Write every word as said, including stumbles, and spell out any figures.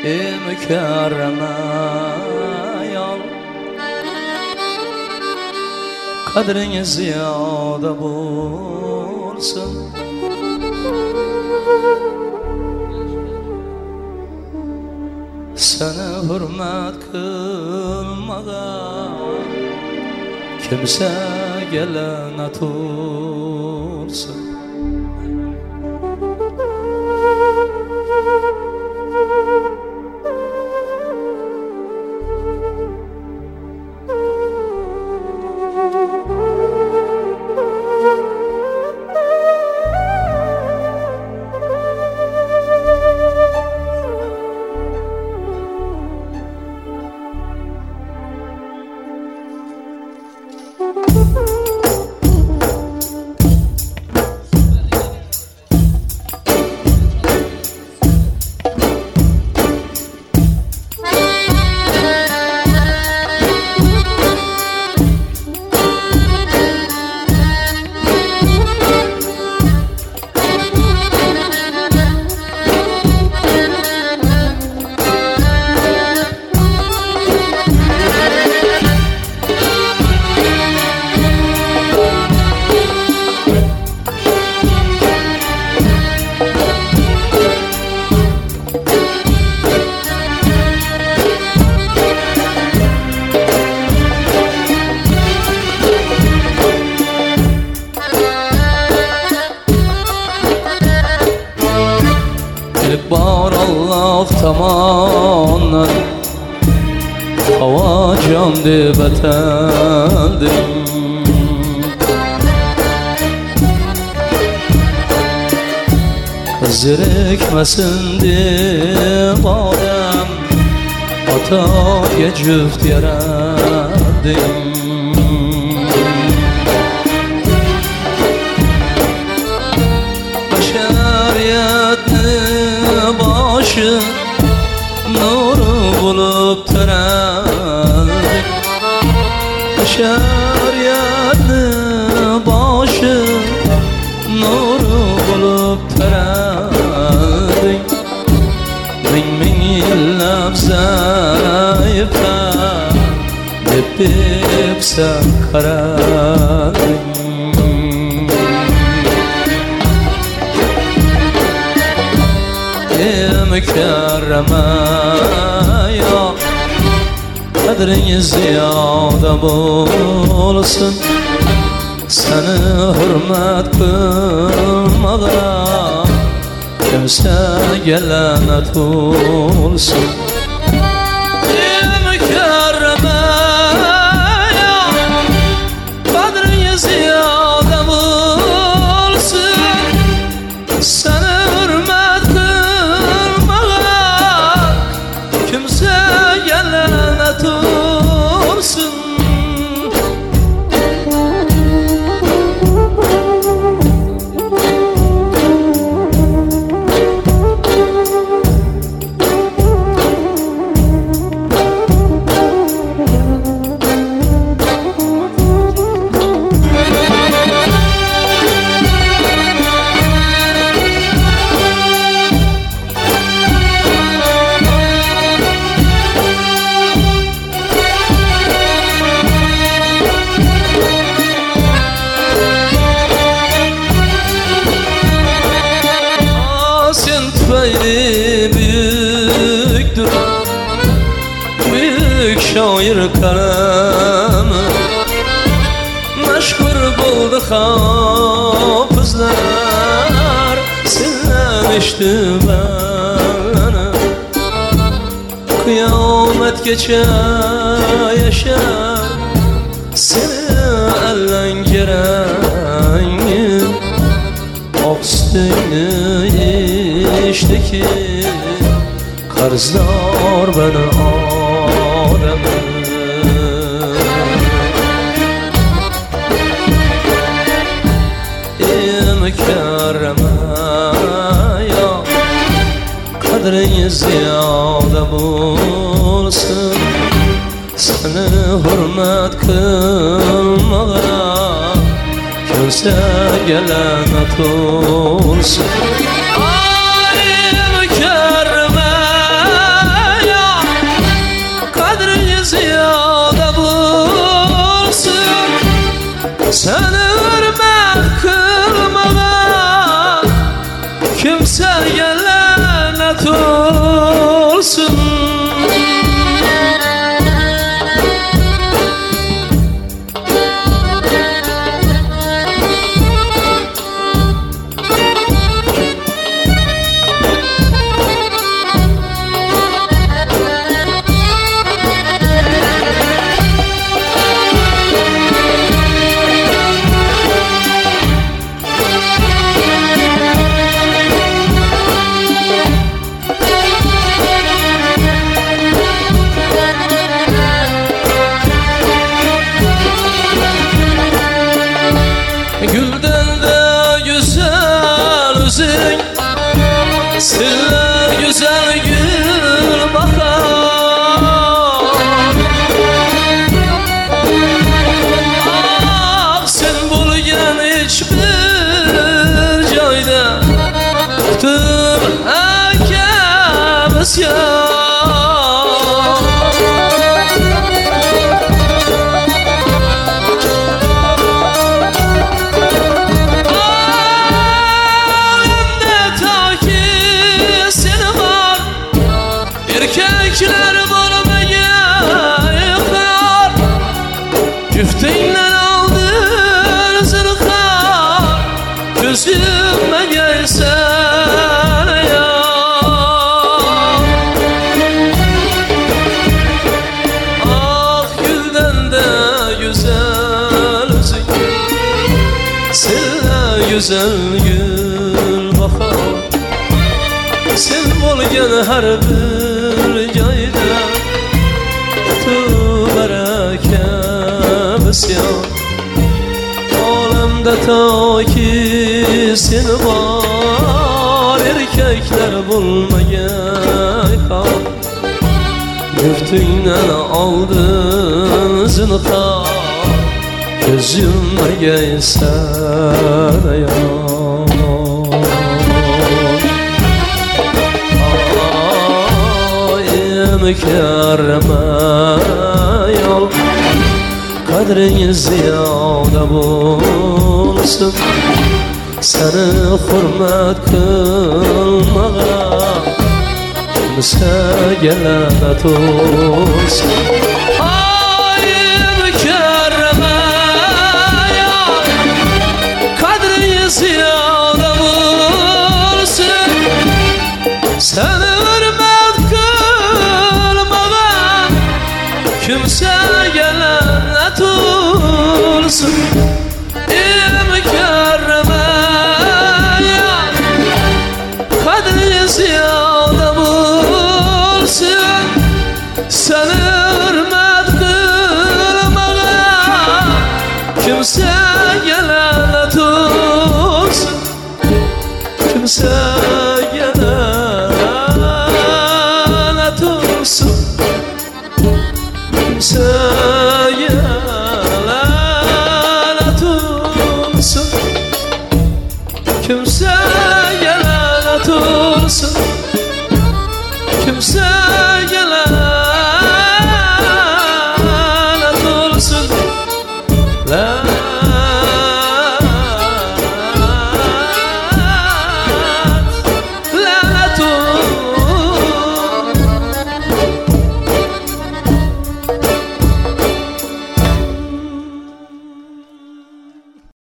ey mükerreme yol, kadrin ziyade bulsun. Seni hürmet kılmadan kimse gelene tutsun. Bar Allah tamandan hava can deb atandim. Zirikmesin deb odam otaga juft yaradim. Bashariyatni başı nur bulup taradık. Bashariyatni başı nur bulup taradık. Min min yillab zayıfta deb sen karadık. Mükerreme ya, kadrin ziyade bulsun. Seni hürmet kılmadan kimse gelene tutsun. Ey mükerreme ya, kadrin ziyade bulsun. Seni hürmet kimse gelene tutsun. Büyüktür büyük şair kalemi, meşhur buldu hafızlar, sinlemişti beni. Kıyamet geçe yaşar seni ellen giren. Aksini işte ki karzlar beni alemi. Ey mükerreme ya, kadrin ziyade bulsun. Seni hürmet kılmadan kimse gelene tutsun. Ay mükerreme kimseye lanet olsun. Gülden de güzel üzün, sille güzel gül bakar. Ah sen bulgen hiçbir cayda, tüm herkes ya. Erkekler bulmaya yıkar, güfteyle aldın zırhar, gözüme gelsen ya. Ah gülden de güzel üzün, sille güzel gül bakar. Sen bo'lgan har bir joyda baraka bisyon. Olamda toki sen bor, erkaklar bo'lmagan qon. Yurtingdan oldin zinhor, ko'z yummagaysan ayon. Mükerreme yol, kadrin ziyoda bulsun. Seni hurmat kılmağa kimseye lanet olsun. Ay mükerreme yol, kadrin ziyoda bulsun. Seni kimseye lanet olsun. Ey mükerreme yar, kadri ziyade bulsun. Seni